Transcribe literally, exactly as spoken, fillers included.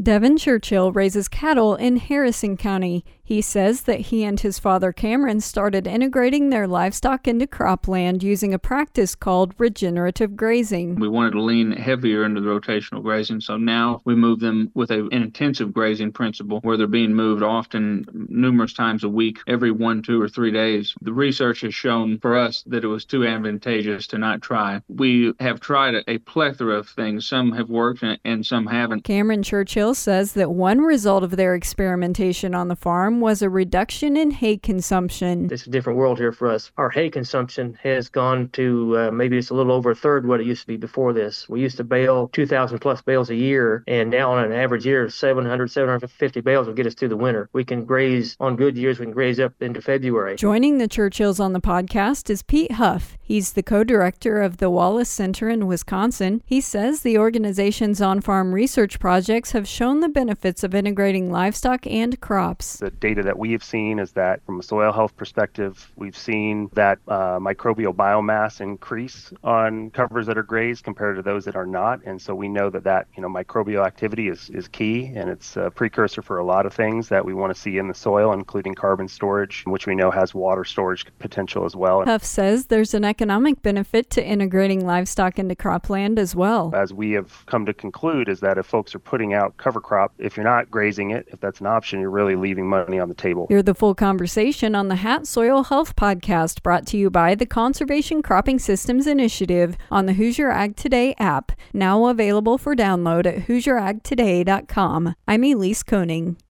Devin Churchill raises cattle in Harrison County. He says that he and his father Cameron started integrating their livestock into cropland using a practice called regenerative grazing. We wanted to lean heavier into the rotational grazing, so now we move them with a, an intensive grazing principle where they're being moved often numerous times a week, every one, two, or three days. The research has shown for us that it was too advantageous to not try. We have tried a, a plethora of things. Some have worked and, and some haven't. Cameron Churchill says that one result of their experimentation on the farm was a reduction in hay consumption. It's a different world here for us. Our hay consumption has gone to uh, maybe it's a little over a third what it used to be before this. We used to bale two thousand plus bales a year, and now on an average year, seven hundred, seven hundred fifty bales will get us through the winter. We can graze on good years, we can graze up into February. Joining the Churchills on the podcast is Pete Huff. He's the co-director of the Wallace Center in Wisconsin. He says the organization's on-farm research projects have shown the benefits of integrating livestock and crops. The data that we have seen is that from a soil health perspective, we've seen that uh, microbial biomass increase on covers that are grazed compared to those that are not. And so we know that that you know microbial activity is, is key, and it's a precursor for a lot of things that we want to see in the soil, including carbon storage, which we know has water storage potential as well. Huff says there's an economic benefit to integrating livestock into cropland as well. As we have come to conclude is that if folks are putting out cover crop, if you're not grazing it, if that's an option, you're really leaving money on the table. Hear the full conversation on the Hat Soil Health Podcast, brought to you by the Conservation Cropping Systems Initiative on the Hoosier Ag Today app, now available for download at hoosier ag today dot com. I'm Elise Koning.